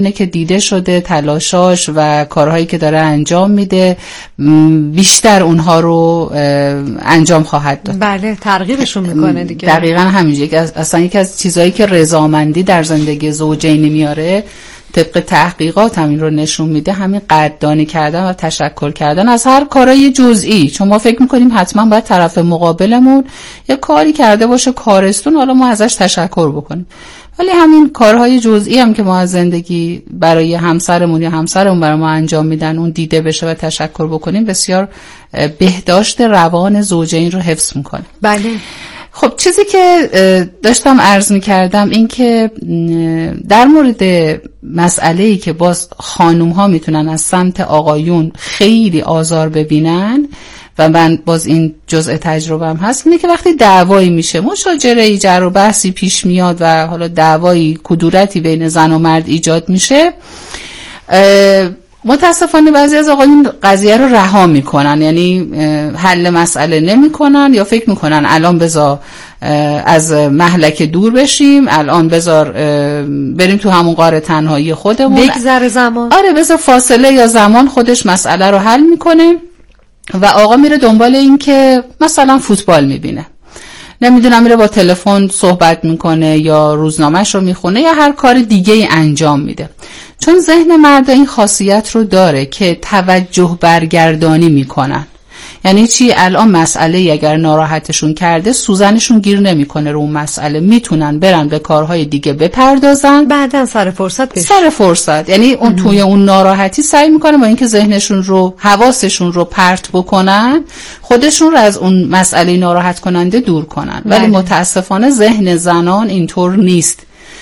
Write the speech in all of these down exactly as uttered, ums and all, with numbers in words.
اینه که دیده شده تلاشاش و کارهایی که داره انجام میده بیشتر اونها رو انجام خواهد داد. بله، ترغیبشون میکنه دیگه. دقیقاً همینجوری. اصلا یکی از چیزایی که رضامندی در زندگی زوجینی میاره طبق تحقیقات همین رو نشون میده، همین قدردانی کردن و تشکر کردن از هر کارای جزئی. چون ما فکر میکنیم حتما باید طرف مقابلمون یه کاری کرده باشه کارستون حالا ما ازش تشکر بکنیم، ولی همین کارهای جزئی هم که ما از زندگی برای همسرمون یا همسرمون برای ما انجام میدن اون دیده بشه و تشکر بکنیم بسیار بهداشت روان زوجین رو حفظ میکنه. بله. خب چیزی که داشتم عرض می‌کردم این که در مورد مسئله‌ای که باز خانوم ها میتونن از سمت آقایون خیلی آزار ببینن و من باز این جزء تجربه‌ام هست، اینه که وقتی دعوایی میشه، مشاجره جر و بحثی پیش میاد و حالا دعوایی کدورتی بین زن و مرد ایجاد میشه، متاسفانه بعضی از آقایون قضیه رو رها میکنن، یعنی حل مسئله نمیکنن یا فکر میکنن الان بذار از مهلک دور بشیم، الان بذار بریم تو همون غار تنهایی خودمون، بگذره زمان. آره بذار فاصله یا زمان خودش مسئله رو حل میکنه و آقا میره دنبال این که مثلا فوتبال میبینه، نمیدونم میره با تلفن صحبت میکنه یا روزنامه‌ش رو میخونه یا هر کار دیگه ای انجام میده. چون ذهن مرد این خاصیت رو داره که توجه برگردانی میکنن. یعنی چی؟ الان مسئله اگر ناراحتشون کرده سوزنشون گیر نمیکنه رو اون مسئله، میتونن برن به کارهای دیگه بپردازن بعدن سر فرصت بشه. سر فرصت یعنی اون توی اون ناراحتی سعی میکنه با اینکه ذهنشون رو حواسشون رو پرت بکنن خودشون رو از اون مسئله ناراحت کننده دور کنن. ولی متاسفانه ذهن زنان اینطور نیست.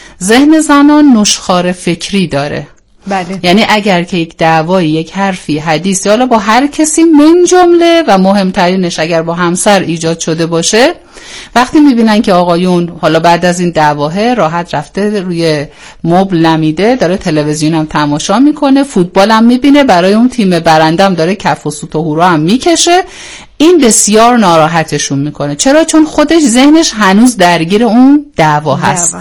ذهن زنان نشخوار فکری داره. بله. یعنی اگر که یک دعوایی، یک حرفی، حدیثی، حالا با هر کسی من جمله و مهمترینش اگر با همسر ایجاد شده باشه، وقتی میبینن که آقایون حالا بعد از این دعواه راحت رفته روی مبل نمیده، داره تلویزیون هم تماشا میکنه، فوتبال هم میبینه، برای اون تیم برندم داره کف و سوت و هورا هم میکشه، این بسیار ناراحتشون میکنه. چرا؟ چون خودش ذهنش هنوز درگیر اون دعوا هست.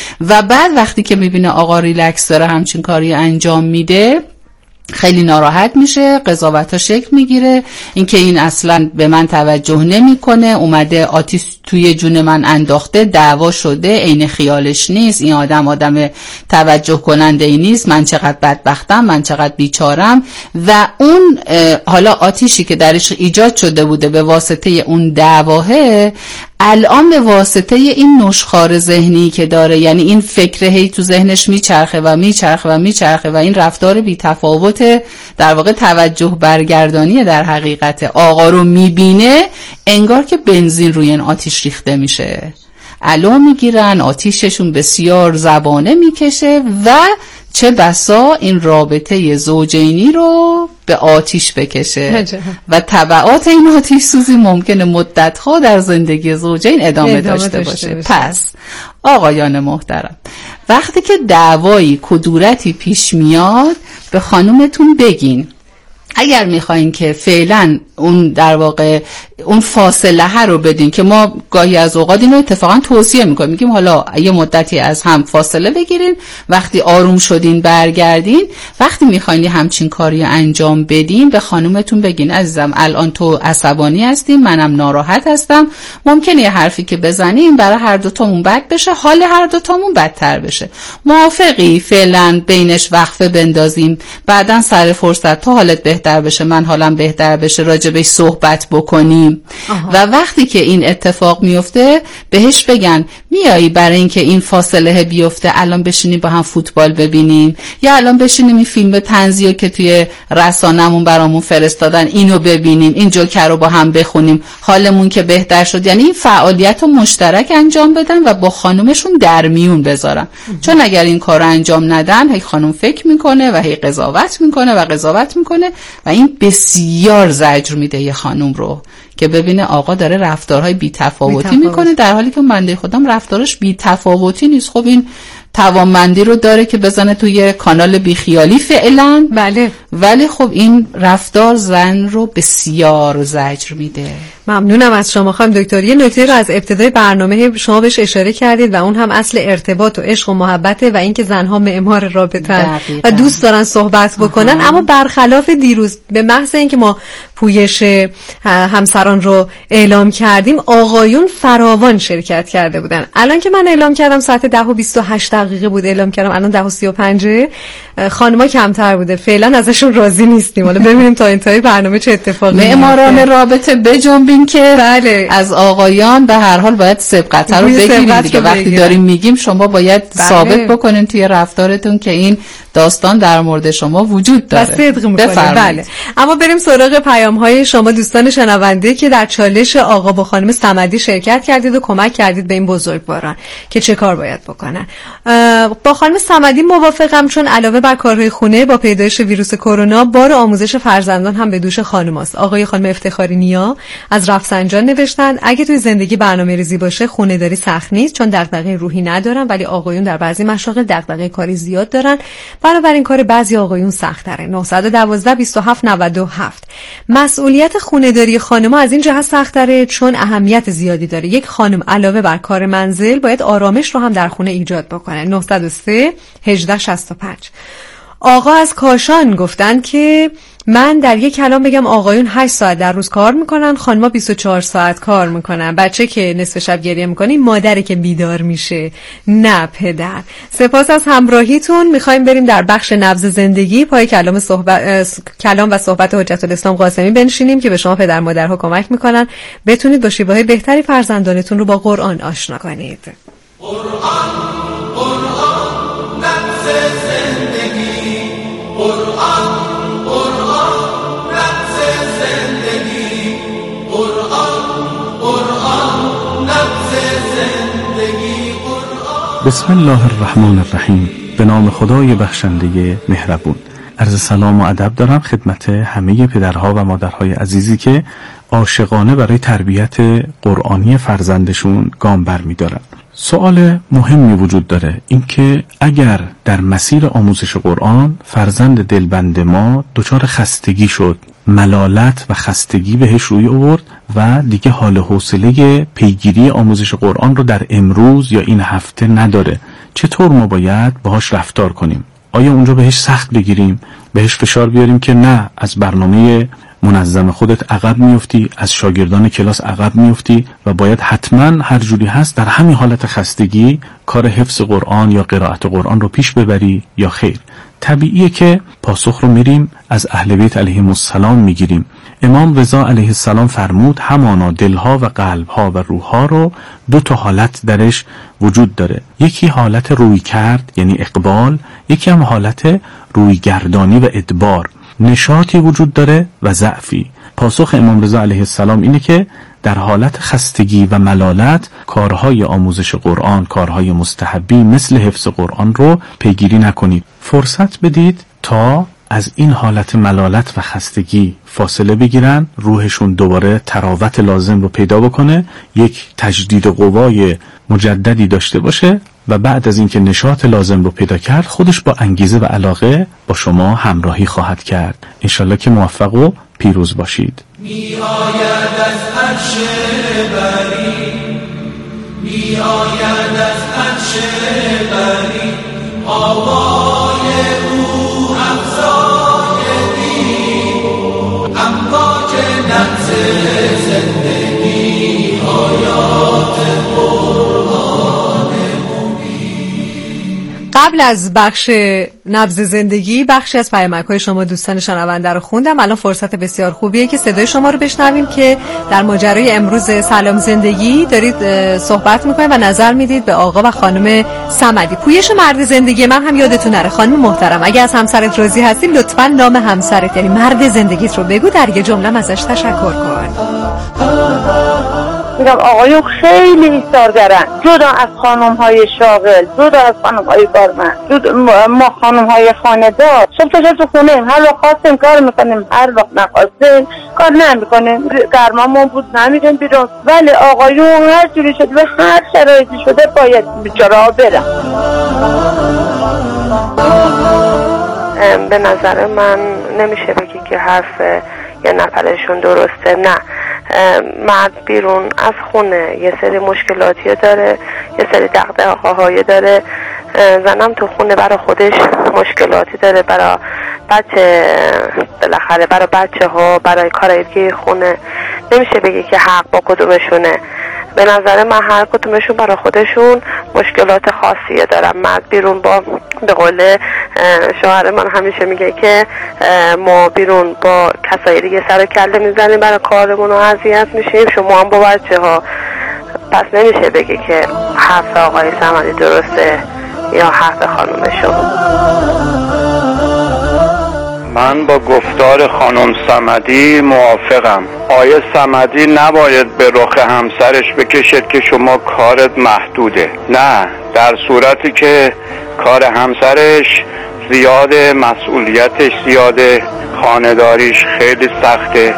و بعد وقتی که میبینه آقا ریلکس داره همچین کاری انجام میده خیلی ناراحت میشه، قضاوت‌ها شکل میگیره، اینکه این اصلا به من توجه نمیکنه، اومده آتیش توی جون من انداخته، دعوا شده، عین خیالش نیست، این آدم آدم توجه کننده ای نیست، من چقدر بدبختم، من چقدر بیچارم. و اون حالا آتیشی که درش ایجاد شده بوده به واسطه اون دعواه، الان به واسطه این نشخوار ذهنی که داره، یعنی این فکر هی تو ذهنش میچرخه و میچرخه و میچرخه و این رفتار بی تفاوت در واقع توجه برگردانی در حقیقت آقا رو میبینه، انگار که بنزین روی این آتیش ریخته میشه، علو میگیرن، آتیششون بسیار زبانه میکشه و چه بسا این رابطه زوجینی رو به آتیش بکشه و تبعات این آتیش سوزی ممکنه مدتها در زندگی زوجین ادامه, ادامه داشته, داشته باشه. باشه. پس آقایان محترم، وقتی که دعوایی کدورتی پیش میاد به خانومتون بگین. اگر میخواین که فعلا اون در واقع اون فاصله رو بدین، که ما گاهی از اوقات اینو اتفاقا توصیه میکنیم، میگیم حالا یه مدتی از هم فاصله بگیرین، وقتی آروم شدین برگردین. وقتی میخواین همچین کاری انجام بدین به خانومتون بگین عزیزم الان تو عصبانی هستی، منم ناراحت هستم، ممکنه یه حرفی که بزنیم برای هر دو تامون بد بشه، حال هر دو تامون بدتر بشه، موافقی فعلا بینش وقفه بندازیم، بعدن سر فرصت تو حالت بهتر بشه، من حالم بهتر بشه، راجبش صحبت بکنیم. آها. و وقتی که این اتفاق میفته بهش بگن میایی برای اینکه این فاصله بیفته الان بشینیم با هم فوتبال ببینیم، یا الان بشینیم این فیلم طنزیو که توی رسانه‌مون برامون فرستادن اینو ببینیم، این جوکر رو با هم بخونیم، حالمون که بهتر شد. یعنی این فعالیت رو مشترک انجام بدن و با خانومشون در میون بذارن. اه. چون اگر این کار رو انجام ندن هی خانوم فکر میکنه و هی قضاوت میکنه و قضاوت میکنه و این بسیار زجر میده یه خانوم رو که ببینه آقا داره رفتارهای بی‌تفاوتی میکنه، در حالی که بنده خودم رفتارش بی‌تفاوتی نیست. خب این توانمندی رو داره که بزنه توی کانال بیخیالی فعلا، بله، ولی خب این رفتار زن رو بسیار زجر میده. ممنونم از شما خانم دکتر. یه نکته رو از ابتدای برنامه شما بهش اشاره کردید و اون هم اصل ارتباط و عشق و محبته و اینکه زنها معمار رابطه‌ن و دوست دارن صحبت بکنن. آها. اما برخلاف دیروز به محض اینکه ما پویش همسران رو اعلام کردیم آقایون فراوان شرکت کرده بودن. الان که من اعلام کردم ساعت ده و بیست و هشت دقیقه بود اعلام کردم، الان ده و سی و پنج، خانم‌ها کمتر بوده. فعلا ازشون راضی نیستیم. حالا ببینیم تا انتهای برنامه چه اتفاقی میفته. معماران رابطه بجنبیم که بله. از آقایان به هر حال باید سبقت رو بگیریم دیگه. وقتی بگیرم. داریم میگیم شما باید بله. ثابت بکنین توی رفتارتون که این داستان در مورد شما وجود داره. صدق میکنه. بله. اما بریم سراغ پیام‌های شما دوستان شنونده که در چالش آقا با خانم صمدی شرکت کردید و کمک کردید به این بزرگواران که چه کار باید بکنن. با خانم صمدی موافقم، چون علاوه بر کارهای خونه با پیدایش ویروس کرونا بار آموزش فرزندان هم به دوش خانم‌هاست. آقای خانم افتخاری نیا از رفسنجان نوشتن اگه توی زندگی برنامه‌ریزی باشه خونه‌داری سخت نیست، چون دغدغه روحی ندارن، ولی آقایون در بعضی مشاغل دغدغه کاری زیاد دارن، بنابراین کار بعضی آقایون سخت‌تره. نه یک دو بیست و هفت نود و هفت. مسئولیت خونه‌داری خانم‌ها از این جهت سخت‌تره چون اهمیت زیادی داره. یک خانم علاوه بر کار منزل باید آرامش رو هم در خونه ایجاد بکنه. نه صفر سه هجده شصت و پنج. آقا از کاشان گفتن که من در یک کلام بگم آقایون هشت ساعت در روز کار میکنن، خانم‌ها بیست و چهار ساعت کار میکنن. بچه که نصف شب گریه میکنه مادری که بیدار میشه، نه پدر. سپاس از همراهیتون. میخوایم بریم در بخش نبض زندگی پای کلام صحبت کلام و صحبت حجت الاسلام قاسمی بنشینیم که به شما پدر مادرها کمک میکنن بتونید با شیوه‌های بهتری فرزندانتون رو با قرآن آشنا کنید. قرآن قرآن نبض زندگی، قرآن بسم الله الرحمن الرحیم. به نام خدای بخشنده مهربون. عرض سلام و ادب دارم خدمت همه پدرها و مادرهای عزیزی که عاشقانه برای تربیت قرآنی فرزندشون گام برمی‌دارن. سوال مهمی وجود داره، اینکه اگر در مسیر آموزش قرآن فرزند دلبند ما دچار خستگی شد، ملالت و خستگی بهش روی آورد و دیگه حال و حوصله پیگیری آموزش قرآن رو در امروز یا این هفته نداره، چطور ما باید باهاش رفتار کنیم؟ آیا اونجا بهش سخت بگیریم، بهش فشار بیاریم که نه از برنامه منظم خودت عقب میفتی، از شاگردان کلاس عقب میفتی و باید حتما هر جوری هست در همین حالت خستگی کار حفظ قرآن یا قرائت قرآن رو پیش ببری یا خیر؟ طبیعیه که پاسخ رو میریم از اهل بیت علیهم السلام میگیریم. امام رضا علیه السلام فرمود همانا دلها و قلبها و روحها رو دو تا حالت درش وجود داره، یکی حالت روی کرد یعنی اقبال، یکی هم حالت روی گردانی و ادبار. نشاطی وجود داره و ضعفی. پاسخ امام رضا علیه السلام اینه که در حالت خستگی و ملالت کارهای آموزش قرآن، کارهای مستحبی مثل حفظ قرآن رو پیگیری نکنید. فرصت بدید تا از این حالت ملالت و خستگی فاصله بگیرن، روحشون دوباره تراوت لازم رو پیدا بکنه، یک تجدید قوای مجددی داشته باشه و بعد از اینکه نشاط لازم رو پیدا کرد خودش با انگیزه و علاقه با شما همراهی خواهد کرد. انشالله که موفق و پیروز باشید. می آید از عرش بری، می آید از عرش بری، آوای او افزای دید، امواج نبض زندگی، آیات قرآن مبین. قبل از بخش نبض زندگی بخشی از پیامک‌های شما دوستان شنونده رو خوندم. الان فرصت بسیار خوبیه که صدای شما رو بشنویم که در ماجرای امروز سلام زندگی دارید صحبت میکنید و نظر میدید به آقا و خانم صمدی. پویش مرد زندگی من هم یادتون نره خانم محترم، اگه از همسرت راضی هستی لطفاً نام همسرت یعنی مرد زندگیت رو بگو، در یه جمله ازش تشکر کن. میگم آقایون خیلی ایثارگرن، جدا از خانم های شاغل، جدا از خانم های کارمند، ما خانم های خانه‌دار صبح تا شب تو خونه هر وقت خواستیم کار میکنیم، هر وقت نخواستیم کار نمیکنیم، گرمامون بود نمیریم بیرون، ولی آقایون هر جوری شده و هر شرایطی شده باید بیچاره‌ها برن. به نظر من نمیشه بگی که حرف یه نفرشون درسته. نه، مرد بیرون از خونه یه سری مشکلاتی داره، یه سری دغدغه‌های داره، زنم تو خونه برای خودش مشکلاتی داره، برای بچه، بالاخره برای بچه ها، برای کارایی خونه. نمیشه بگی که حق با کدومشونه. به نظر من هر کدومشون برای خودشون مشکلات خاصیه دارن. مرد بیرون با، به قول شوهر من همیشه میگه که ما بیرون با کسایی دیگه سر و کله میزنیم برای کارمون و اذیت میشیم، شما هم با بچه ها. پس نمیشه بگی که حرف آقای صمدی درسته یا حرف خانم شما. من با گفتار خانم صمدی موافقم. آیه صمدی نباید به رخ همسرش بکشد که شما کارت محدوده. نه، در صورتی که کار همسرش زیاده، مسئولیتش زیاده، خانه‌داریش خیلی سخته.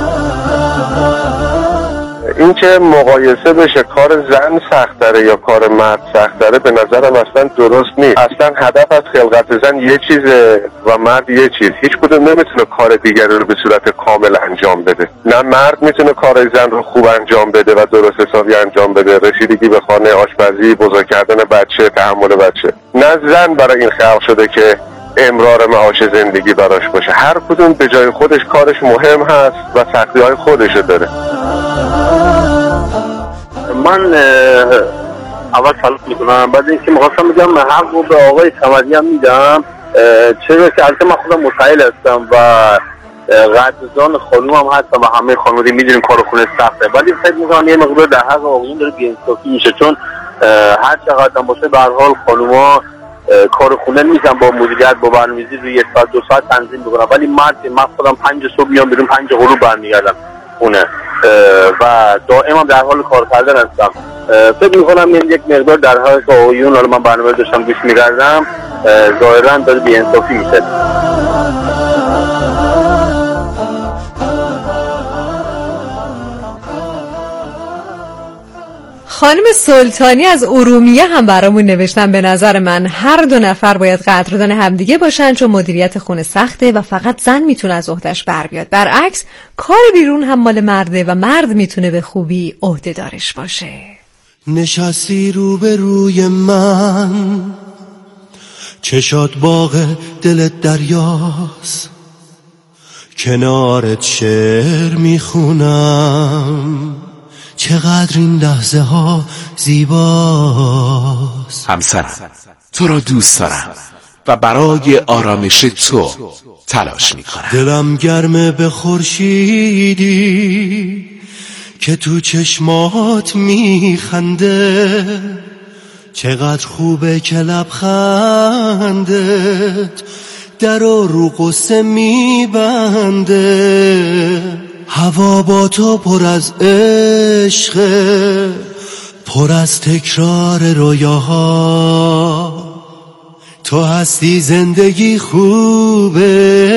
این که مقایسه بشه کار زن سخت‌تره یا کار مرد سخت‌تره به نظرم اصلا درست نیست. اصلا هدف از خلقت زن یه چیزه و مرد یه چیز. هیچ کدوم نمیتونه کار دیگری رو به صورت کامل انجام بده. نه مرد میتونه کار زن رو خوب انجام بده و درست حسابی انجام بده، رسیدگی به خانه، آشپزی، بزرگ کردن بچه، تحمل بچه. نه زن برای این خلق شده که امرار معاش زندگی براش باشه. هر کدوم به جای خودش کارش مهم هست و سختی‌های خودش داره. من اول سلام میکنم، بعد اینکه میخواستم بگم حق رو به آقای صمدی هم میدم، چرا که البته من خودم متحیل هستم و قدردان خانوم هم هستم و همه خانواده میدونیم کار خونه سخته، ولی فکر میکنم یه مقدار در حق آقایون داره بی‌انصافی میشه، چون هر چقدر هم باشه به هر حال خانوما کار خونه میزن با مدیریت، با برنامه‌ریزی روی یک ساعت دو ساعت تنظیم میکنم، ولی مرد من خودم پنج صبح میام بیرون، پنج غروب برمیگردم خونه و دائما در حال کار کردن هستم. فکر میکنم این یک مقدار در حال که آقایون، حالا من برنامه داشتم گوش میکردم، ظاهرا داره بی‌انصافی میشه. خانم سلطانی از ارومیه هم برامون نوشتن به نظر من هر دو نفر باید قدردان همدیگه باشن، چون مدیریت خونه سخته و فقط زن میتونه از عهده‌اش بر بیاد. برعکس کار بیرون هم مال مرده و مرد میتونه به خوبی عهده‌دارش باشه. نشستی رو به روی من، چشات باغ دلت دریاست، کنارت شعر میخونم، چقدر این لحظه ها زیباست. همسرم، تو را دوست دارم و برای آرامش تو تلاش میکنم. دلم گرمه به خورشیدی که تو چشمات میخنده، چقدر خوبه که لبخندت در و رو قصه میبنده. هوا با تو پر از عشقه، پر از تکرار رویاها، تو هستی زندگی خوبه،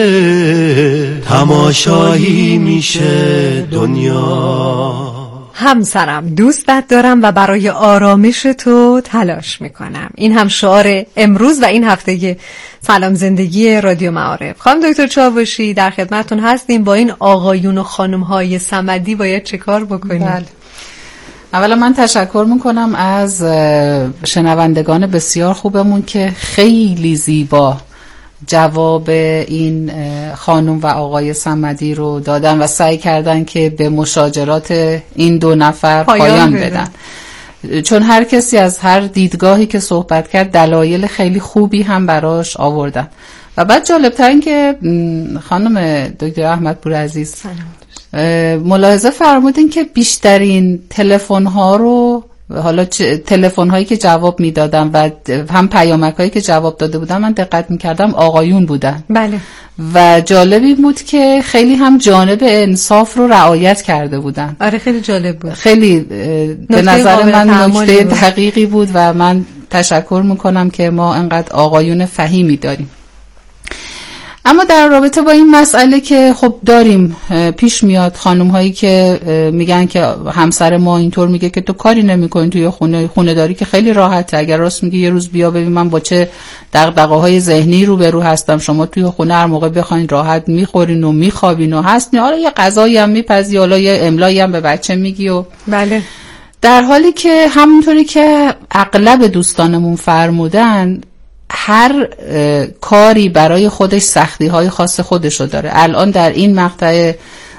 تماشایی میشه دنیا. همسرم، دوستت دارم و برای آرامش تو تلاش میکنم. این هم شعار امروز و این هفته سلام زندگی رادیو معارف. خانم دکتر چاوشی در خدمتتون هستیم. با این آقایون و خانم‌های صمدی باید چه کار بکنیم؟ بله. اولا من تشکر میکنم از شنوندگان بسیار خوبمون که خیلی زیبا جواب این خانم و آقای صمدی رو دادن و سعی کردن که به مشاجرات این دو نفر پایان بدن، چون هر کسی از هر دیدگاهی که صحبت کرد دلایل خیلی خوبی هم براش آوردن. و بعد جالبتر این که خانم دکتر احمدپور عزیز ملاحظه فرمودین که بیشترین تلفن ها رو، حالا تلفن هایی که جواب میدادن و هم پیامک هایی که جواب داده بودن، من دقت میکردم آقایون بودن. بله. و جالبی بود که خیلی هم جانب انصاف رو رعایت کرده بودن. آره خیلی جالب بود. خیلی به نظر من نکته دقیقی بود و من تشکر میکنم که ما انقدر آقایون فهیمی داریم. اما در رابطه با این مسئله که خب داریم پیش میاد خانم هایی که میگن که همسر ما اینطور میگه که تو کاری نمیکنی توی خونه خونه داری که خیلی راحته، اگر راست میگه یه روز بیا ببین من با چه دغدغه‌های ذهنی روبرو هستم، شما توی خونه هر موقع بخواید راحت میخورین و میخوابین و هستین، حالا یه غذایی هم میپزی، حالا یه املایی هم به بچه میگی و بله. در حالی که همونطوری که اغلب دوستانمون فرمودن هر کاری برای خودش سختی های خاص خودشو داره. الان در این مقطع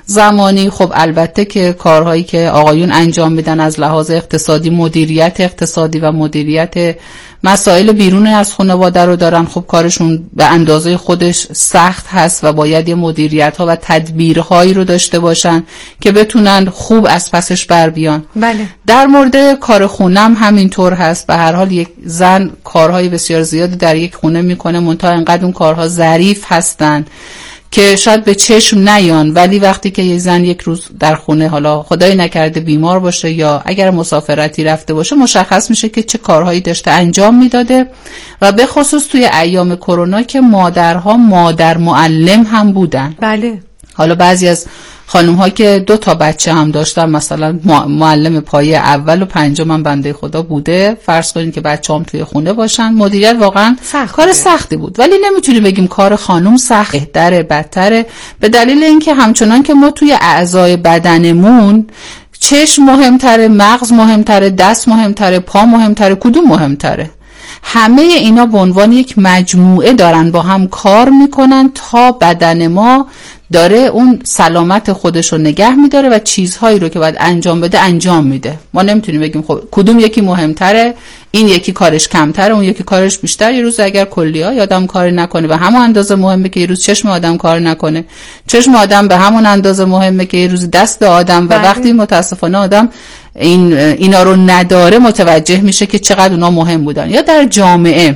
زمانی خب البته که کارهایی که آقایون انجام میدن از لحاظ اقتصادی، مدیریت اقتصادی و مدیریت مسائل بیرون از خانواده رو دارن، خب کارشون به اندازه خودش سخت هست و باید یه مدیریت ها و تدبیرهایی رو داشته باشن که بتونن خوب از پسش بر بیان. بله. در مورد کار خونم همینطور هست. به هر حال یک زن کارهای بسیار زیادی در یک خونه میکنه، منتها اینقدر اون کارها ظریف هستن که شاید به چشم نیان، ولی وقتی که یه زن یک روز در خونه حالا خدای نکرده بیمار باشه یا اگر مسافرتی رفته باشه، مشخص میشه که چه کارهایی داشته انجام میداده. و به خصوص توی ایام کرونا که مادرها مادر معلم هم بودن. بله. حالا بعضی از خانم ها که دو تا بچه هم داشتن، مثلا معلم پایه اول و پنجم هم بنده خدا بوده، فرض کنید که بچه هم توی خونه باشن، مدیریت واقعا سخت کار بوده. سختی بود. ولی نمیتونیم بگیم کار خانم سخت بهتره بدتره، به دلیل اینکه همچنان که ما توی اعضای بدنمون چشم مهمتره، مغز مهمتره، دست مهمتره، پا مهمتره، کدوم مهمتره؟ همه اینا به عنوان یک مجموعه دارن با هم کار میکنن تا بدن ما داره اون سلامت خودش رو نگه میداره و چیزهایی رو که باید انجام بده انجام میده. ما نمیتونیم بگیم خب کدوم یکی مهمتره، این یکی کارش کمتره اون یکی کارش بیشتر. یه روز اگر کلیه آدم کار نکنه به همون اندازه مهمه که یه روز چشم آدم کار نکنه، چشم آدم به همون اندازه مهمه که یه روز دست آدم. و وقتی متاسفانه آدم این اینا رو نداره متوجه میشه که چقدر اونا مهم بودن. یا در جامعه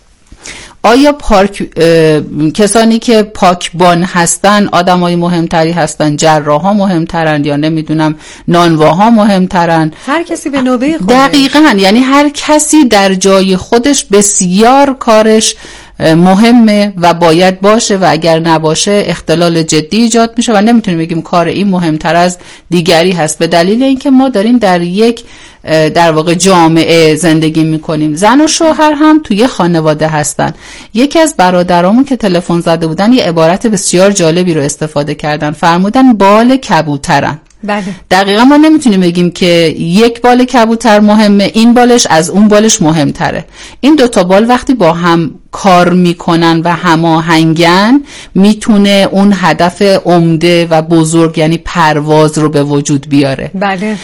آیا پاک کسانی که پاکبان هستن آدمای مهمتری هستن، جراحا مهمترن یا نمیدونم نانواها مهمترن؟ هر کسی به نوبه خودش. دقیقاً، یعنی هر کسی در جای خودش بسیار کارش مهمه و باید باشه و اگر نباشه اختلال جدی ایجاد میشه و نمیتونیم بگیم کار این مهمتر از دیگری هست، به دلیل اینکه ما داریم در یک در واقع جامعه زندگی میکنیم. زن و شوهر هم توی خانواده هستن. یکی از برادرامون که تلفن زده بودن یه عبارت بسیار جالبی رو استفاده کردن، فرمودن بال کبوترن. بله. دقیقا ما نمیتونیم بگیم که یک بال کبوتر مهمه، این بالش از اون بالش مهمتره. این دوتا بال وقتی با هم کار میکنن و هماهنگن میتونه اون هدف عمده و بزرگ یعنی پرواز رو به وجود بیاره. بله.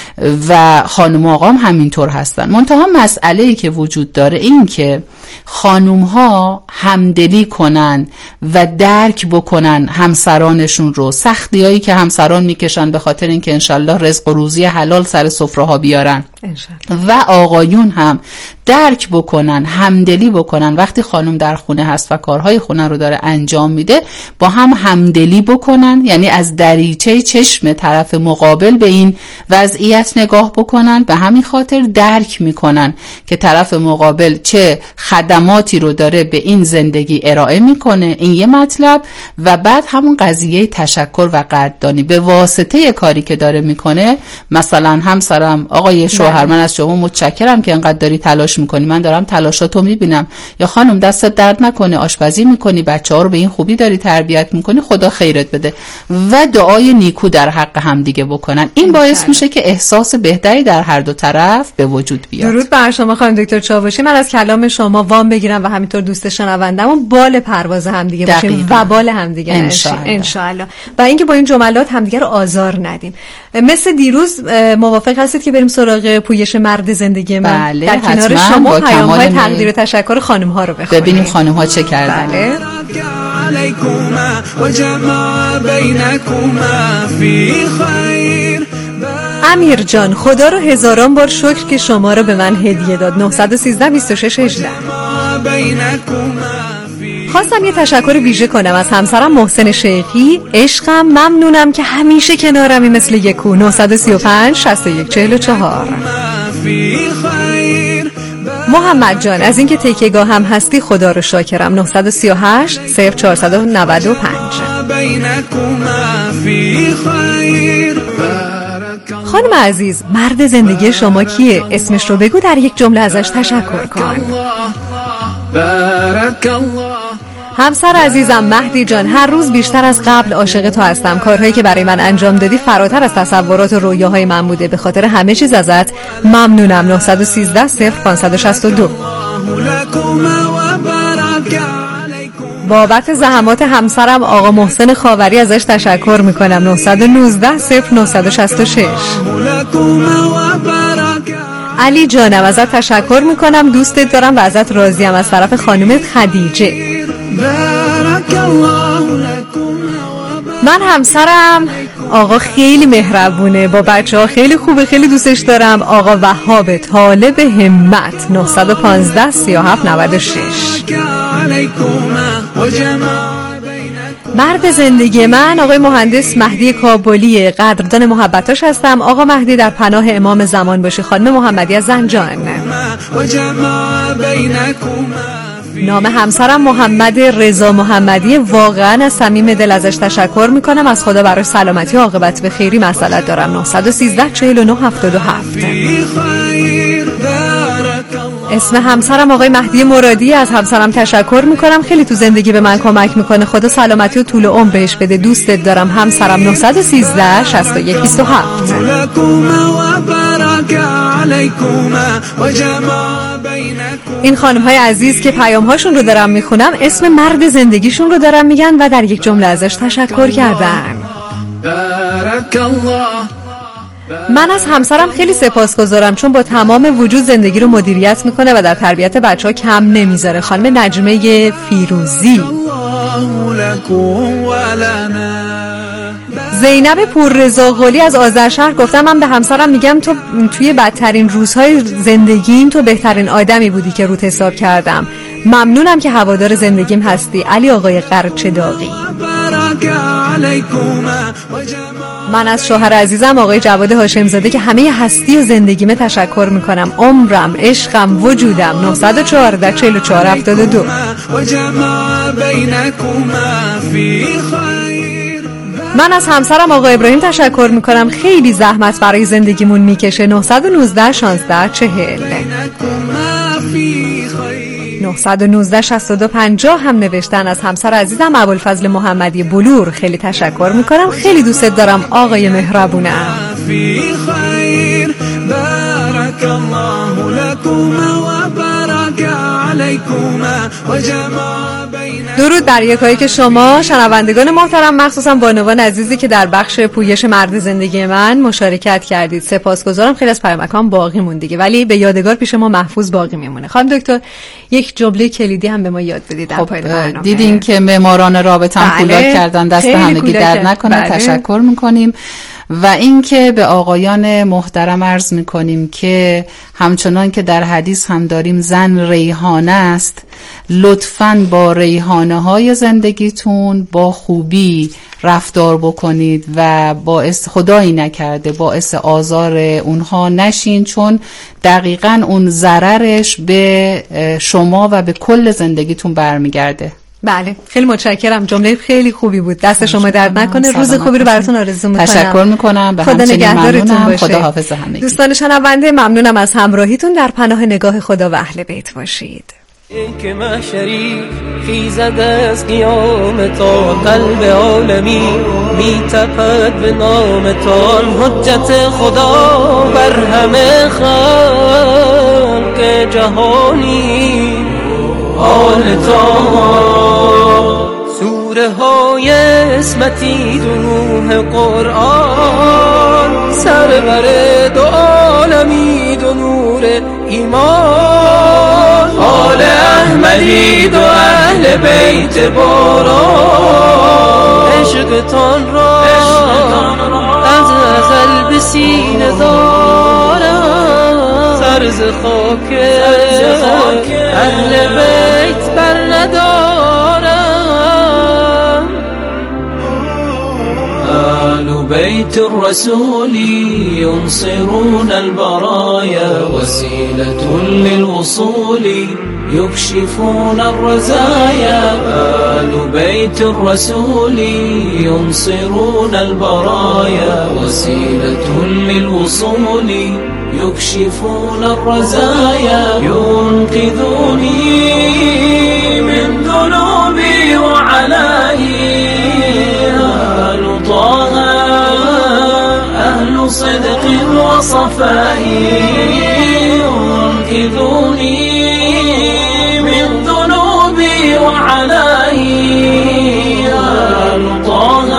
و خانم آقا هم همینطور هستن. منتها مسئله‌ای که وجود داره این که خانم ها همدلی کنن و درک بکنن همسرانشون رو، سختی هایی که همسران میکشن به خاطر اینکه انشالله رزق و روزی حلال سر سفره ها بیارن انشالله. و آقایون هم درک بکنن، همدلی بکنن وقتی خانم در خونه هست و کارهای خونه رو داره انجام میده، با هم همدلی بکنن، یعنی از دریچه چشم طرف مقابل به این وضعیت نگاه بکنن. به همین خاطر درک میکنن که طرف مقابل چه خدماتی رو داره به این زندگی ارائه میکنه، این یه مطلب. و بعد همون قضیه تشکر و قدردانی به واسطه کاری که داره میکنه. مثلا همسرم آقای شوهر من از شما متشکرم که انقدر داری تلاش میکنی، من دارم تلاشاتو میبینم، یا خانم دستت درد نکنه، آشپزی میکنی، بچه‌ها رو به این خوبی داری تربیت میکنی، خدا خیرت بده. و دعای نیکو در حق هم دیگه بکنن. این باعث میشه که احساس بهتری در هر دو طرف به وجود بیاد. درود بر شما خانم دکتر چاوشی. من از کلام شما وام بگیرم و همینطور دوست شنوندمون بال پرواز هم دیگه باشیم و بال هم دیگه نشیم ان شاء الله. و اینکه با این جملات هم دیگه رو آزار ندیم. مثل دیروز موافق هستید که بریم سراغ پویش مرد زندگی من؟ بله، در کنار شما پیام‌های تقدیر و تشکر خانم‌ها رو بخونیم. ببینیم خانم‌ها چه کردن. بله. امیر جان، خدا رو هزاران بار شکر که شما رو به من هدیه داد. نه یک سه بیست و شش هجده. خواستم یه تشکر ویژه کنم از همسرم محسن شیخی، عشقم، ممنونم که همیشه کنارمی مثل یکو. نه سه پنج شصت و یک چهل و چهار. محمد جان از اینکه تکیه‌گاه هم هستی خدا رو شاکرم. نه سه هشت صفر چهار نه پنج. خانم عزیز، مرد زندگی شما کیه؟ اسمش رو بگو، در یک جمله ازش تشکر کن. همسر عزیزم مهدی جان، هر روز بیشتر از قبل عاشق تو هستم. کارهایی که برای من انجام دادی فراتر از تصورات و رویاهای من بوده. به خاطر همه چیز ازت ممنونم. نه یک سه صفر پنج شش دو. بابت زحمات همسرم آقا محسن خاوری ازش تشکر میکنم. نه یک نه صفر نه شش شش. علی جانم ازت تشکر میکنم، دوستت دارم و ازت راضیم. از طرف خانومت خدیجه. من همسرم آقا خیلی مهربونه، با بچه ها خیلی خوبه، خیلی دوستش دارم. آقا وهاب طالب همت. نه یک پنج سه هفت نه شش. مرد زندگی من آقای مهندس مهدی کابلی، قدردان محبتاش هستم. آقا مهدی در پناه امام زمان باشی. خانم محمدی از زنجان. نام همسرم محمد رضا محمدی، واقعا از صمیم دل ازش تشکر میکنم. از خدا برای سلامتی و عاقبت به خیری مسئلت دارم. نه یک سه چهار نه هفتاد و هفت. اسم همسرم آقای مهدی مرادی، از همسرم تشکر میکنم، خیلی تو زندگی به من کمک میکنه. خدا سلامتی و طول عمر بهش بده. دوستت دارم همسرم. نه یک سه شصت و یک بیست و هفت. این خانم های عزیز که پیام هاشون رو دارم میخونم اسم مرد زندگیشون رو دارم میگن و در یک جمله ازش تشکر کردن. من از همسرم خیلی سپاسگزارم چون با تمام وجود زندگی رو مدیریت میکنه و در تربیت بچه ها کم نمیذاره. خانم نجمه فیروزی. زینب پوررضا قلی از آذرشهر گفتم من به همسرم میگم تو توی بدترین روزهای زندگیم تو بهترین آدمی بودی که روت حساب کردم. ممنونم که هوادار زندگیم هستی. علی آقای قرچه داغی. من از شوهر عزیزم آقای جواد هاشم زاده که همه هستی و زندگیمه تشکر میکنم. عمرم، عشقم، وجودم. نه یک چهار چهار چهار هفتاد و دو. من از همسرم آقای ابراهیم تشکر میکنم، خیلی زحمت برای زندگیمون میکشه. نه یک نه شانزده چهل. نه یک نه شصت و دو پنجاه هم نوشتن. از همسر عزیزم ابوالفضل محمدی بلور خیلی تشکر میکنم، خیلی دوست دارم آقای مهربونم. بارك الله لكما وبارك عليكما وجمع بين. درود بر یکایی که شما شنوندگان محترم، مخصوصا بانوان عزیزی که در بخش پویش مرد زندگی من مشارکت کردید. سپاسگزارم. خیلی از پیامکام باقی مون دیگه، ولی به یادگار پیش ما محفوظ باقی میمونه. خانم دکتر یک جمله کلیدی هم به ما یاد بدید. خب دیدین که معماران رابطه هم کولاک کردن، دست همگی درد نکنه. بله. تشکر میکنیم. و اینکه به آقایان محترم عرض میکنیم که همچنان که در حدیث هم داریم زن ریحانه است، لطفاً با ریحانه های زندگیتون با خوبی رفتار بکنید و باعث خدایی نکرده باعث آزار اونها نشین، چون دقیقاً اون ضررش به شما و به کل زندگیتون برمیگرده. بله خیلی متشکرم، جمله خیلی خوبی بود. دست شما درد نکنه. روز خوبی رو براتون آرزو میکنم. تشکر میکنم. به همچنین ممنونم. خدا حافظ همگی. دوستان شنونده ممنونم از همراهیتون. در پناه نگاه خدا و اهل بیت باشید. ای که محشری خیزد از قیام تا قلب عالمی میتپد به نام تا، حجت خدا بر همه خلق جهانی. آل تا سوره های اسمتی روح قرآن، سرور دو عالمی دو نور ایمان. آل احمدی دو اهل بیت باران، عشقتان را از ازل به سینه دارم، سرز خاک اهل بیت بر ندارم. بيت الرسول ينصرون البرايا وسيلة للوصول يكشفون الرزايا آل بيت الرسول ينصرون البرايا وسيلة للوصول يكشفون الرزايا ينقذوني من ذنوبي وعلائي آل طه أهل صدق وصفاء ينقذوني من ذنوبي وعلائي آل طه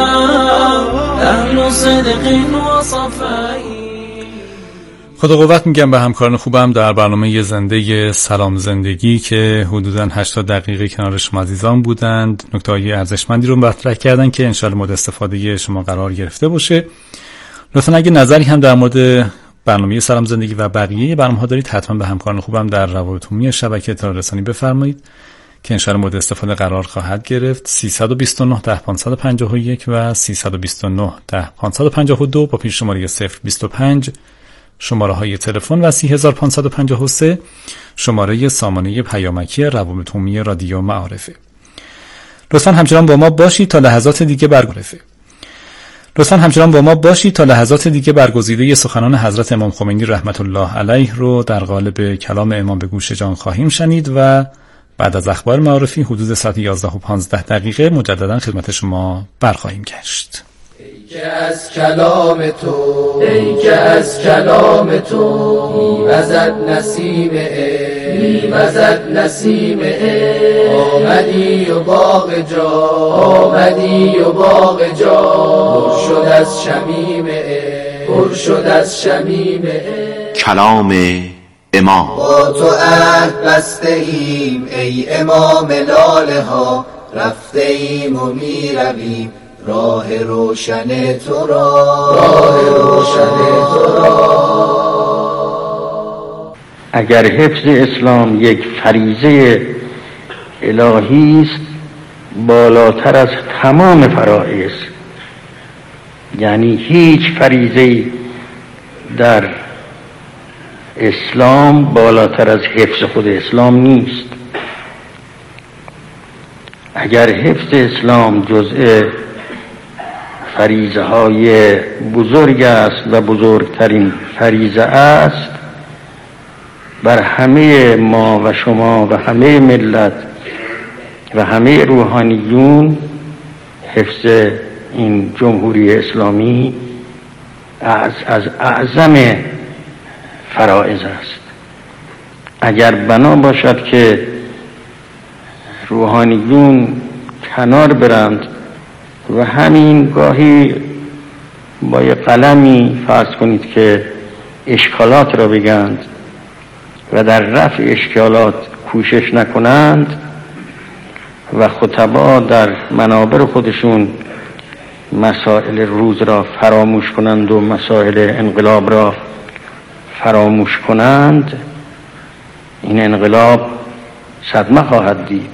أهل صدق وصفاء. خدا قوت میگم به همکاران خوبم در برنامه زنده سلام زندگی که حدوداً هشتاد دقیقه کنار شما عزیزان بودند. نکته‌های ارزشمندی رو مطرح کردن که انشالله مورد استفاده شما قرار گرفته باشه. لطفاً اگه نظری هم در مورد برنامه سلام زندگی و بقیه برنامه‌ها دارید حتما به همکاران خوبم در روابط عمومی شبکه اطلاع رسانی بفرمایید که انشالله مورد استفاده قرار خواهد گرفت. سیصد و بیست و نه ده پانصد و پنجاه و یک و سیصد و بیست و نه ده پانصد و پنجاه و دو با پیش شماره صفر بیست و پنج شماره های تلفن و سی هزار و پانصد و پنجاه و سه شماره سامانه پیامکی روابط عمومی رادیو معارفه. لطفاً همچنان با ما باشید تا لحظات دیگه برگزیده. لطفاً همچنان با ما باشید تا لحظات دیگه برگزیده سخنان حضرت امام خمینی رحمت الله علیه رو در قالب کلام امام به گوش جان خواهیم شنید و بعد از اخبار معارفی حدود ساعت یازده و پانزده دقیقه مجددا خدمت شما برخواهیم گشت. ای که از کلام تو ای که از کلام تو میوزد نسیم عشق میوزد نسیم عشق آمدی و باغ جا آمدی و باغ جا پر شد از شمیم عشق پر شد از شمیم عشق. کلام امام. با تو عهد بسته ایم ای امام لاله ها رفته ایم و می رویم راه روشن تو را راه روشن تو را. اگر حفظ اسلام یک فریضه الهی است بالاتر از تمام فرائض، یعنی هیچ فریضه در اسلام بالاتر از حفظ خود اسلام نیست. اگر حفظ اسلام جزء فریضه های بزرگ است و بزرگترین فریضه است، بر همه ما و شما و همه ملت و همه روحانیون حفظ این جمهوری اسلامی از از اعظم فرائض است. اگر بنا باشد که روحانیون کنار برند و همین گاهی با یه قلمی فرض کنید که اشکالات را بگند و در رفع اشکالات کوشش نکنند و خطبا در منابر خودشون مسائل روز را فراموش کنند و مسائل انقلاب را فراموش کنند، این انقلاب صدمه خواهد دید.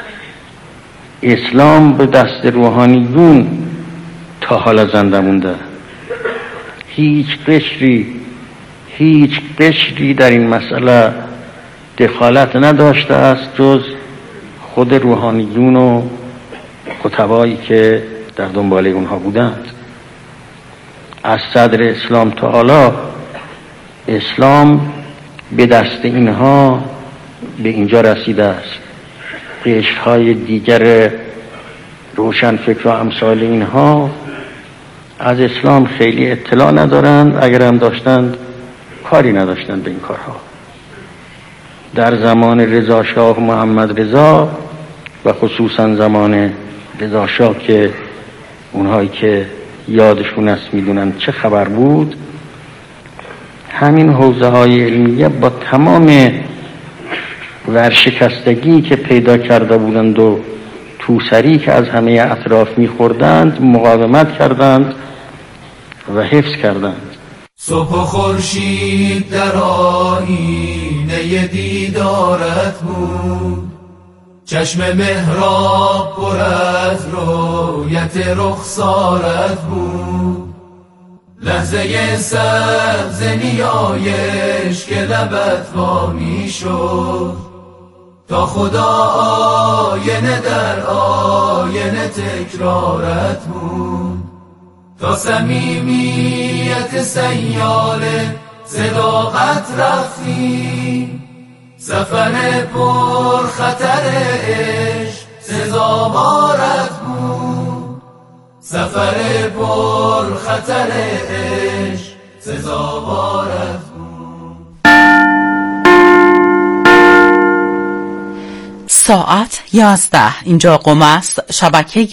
اسلام به دست روحانیون تا حالا زنده مونده. هیچ قشری هیچ قشری در این مسئله دخالت نداشته است جز خود روحانیون و خطبایی که در دنبال اونها بودند. از صدر اسلام تا حالا اسلام به دست اینها به اینجا رسیده است. قشرهای دیگر روشنفکر و امثال اینها از اسلام خیلی اطلاع ندارند، اگر هم داشتند کاری نداشتند به این کارها. در زمان رضا شاه محمد رضا و خصوصا زمان رضا شاه که اونهایی که یادشون است میدونن چه خبر بود، همین حوزه های علمیه با تمام ورشکستگی که پیدا کرده بودند و توسری که از همه اطراف میخوردند مقاومت کردند و حفظ کردند. صبح و خورشید در آینه دیدارت بود، چشم محراب پر از رویت خط رخسارت بود، لحظه سبز نیایش که لبت وا می شد، تا خدا آینه در آینه تکرارت بود، تا صمیمیت سیاله صداقت رفتی، سفر پر خطر عشق سزاوارت بود، سفر پر خطر عشق سزاوارت بود. ساعت یازده، اینجا قم است، شبکه